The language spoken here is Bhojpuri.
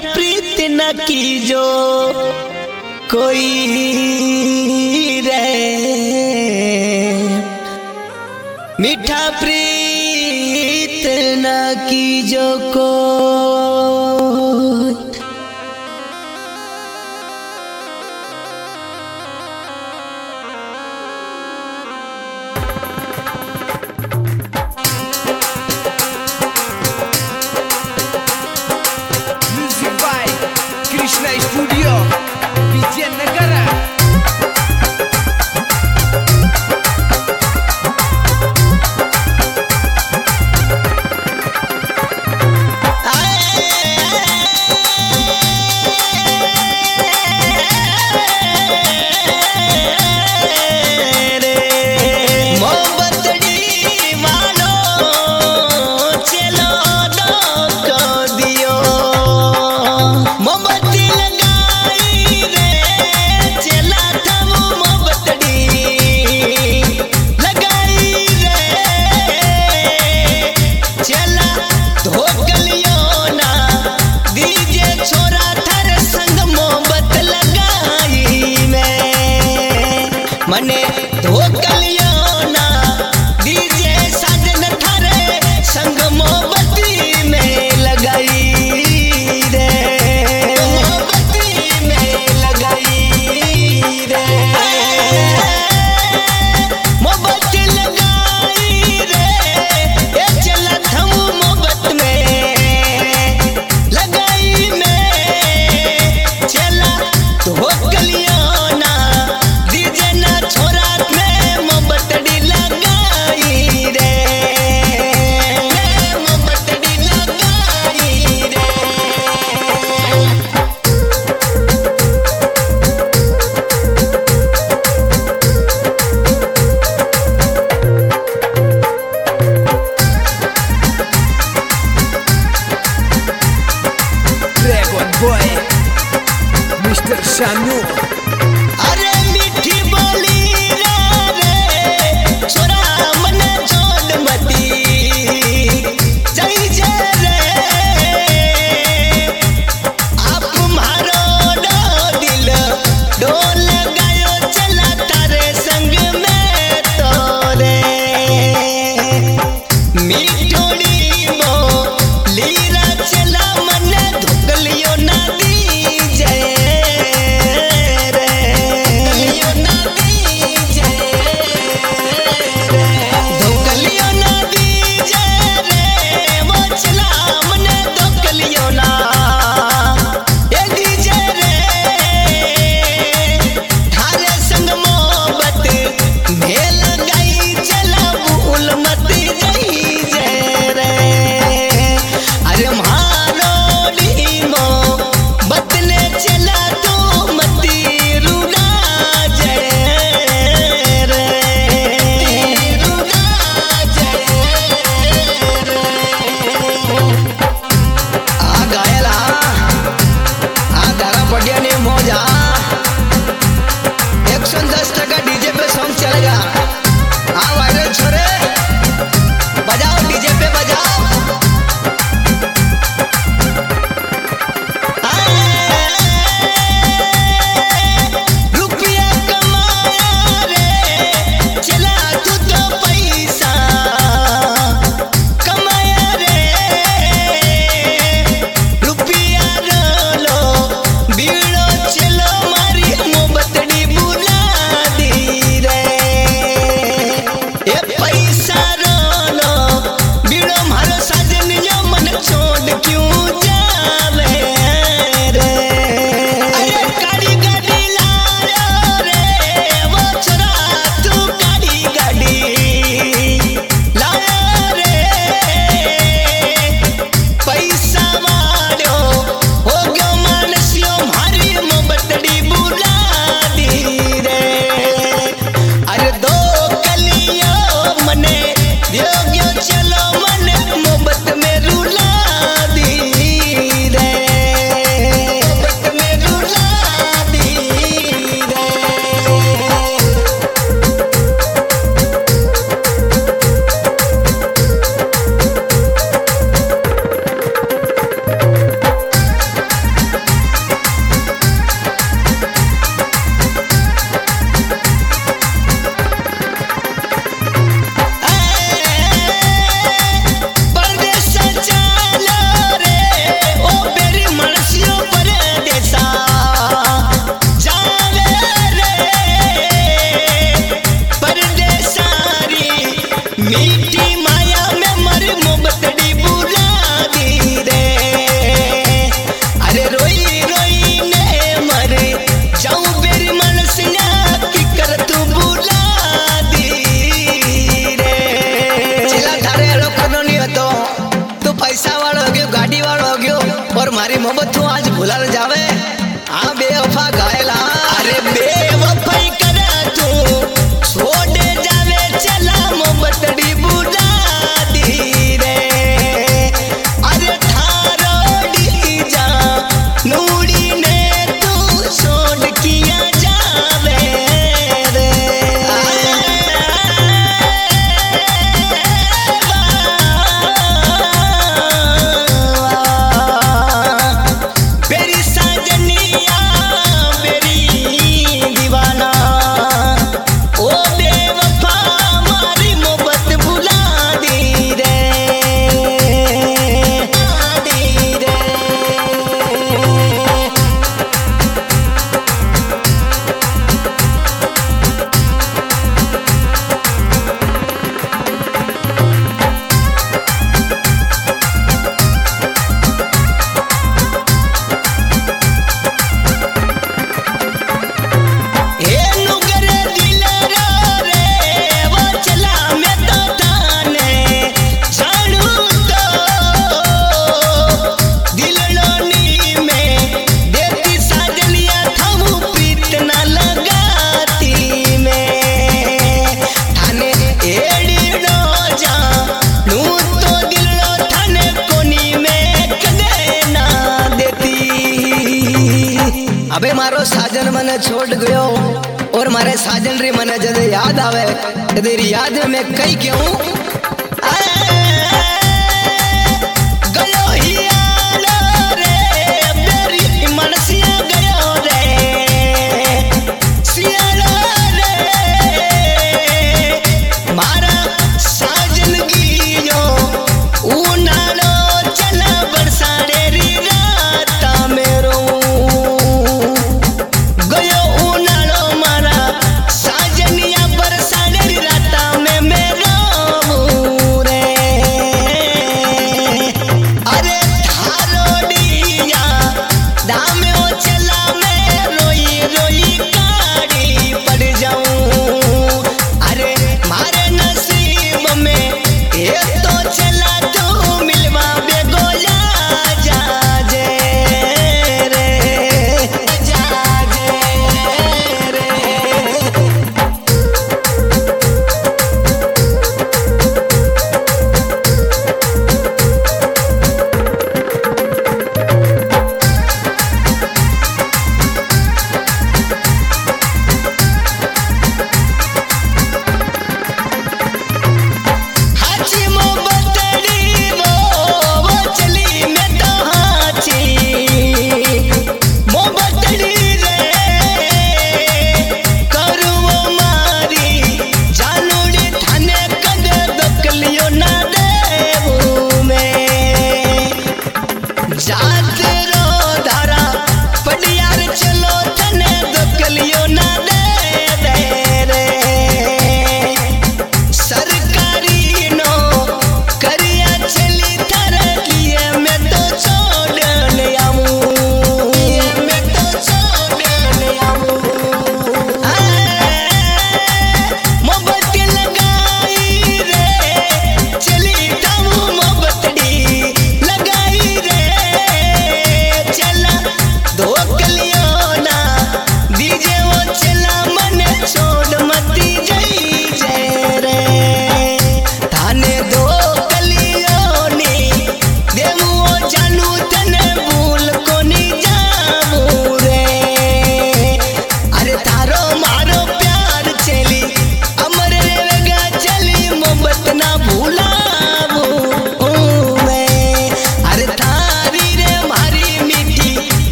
प्रीत न कीजो कोई रे, मीठा प्रीत न कीजो कोई। कृष्णा स्टूडियो विजयनगर। मने धोकलियो ना दीजे साजन थारे संग मोमबत्ती में लगाई रे, मोमबत्ती में लगाई रे, मोमबत्ती लगाई रे, ये चला थम मोमबत्त में लगाई में चला धोकलियो ना Boy, Mr. Shanu। अरे मीठी बोली रे छोरा मन छोड़ मती जई जे रे, आप मारो दिल डोल गयो चला तारे संग में तोरे, मीठोड़ी मो लीरा चला मन धुकलियो ना दी जय रे। मोहब्बत तो आज भुला न जावे। हाँ बेवफा घायला अरे बेवफाई करे तू छोड़ जावे चला मोहब्बत डी बुला दी रे। अरे थारोड़ी जा नूड़ी ने तू छोड़ किया जावे रे। मेरी साजनिया मेरी दीवाना ओ बेवफा हमारी मोहब्बत भुला दी रे दी रे। हे नुगरे दिलरा रे वो चला मैं तो थाने जानू तो दिललोनी में देती साजलिया थाऊ प्रीत न लगाती में थाने एड़ी नो जा नू तो दिलो थाने कोनी में कदे ना देती। अबे मारो साजन मने छोड़ गयो और मारे साजन रे मने जदे याद आवे तेरी याद में मैं कई क्यों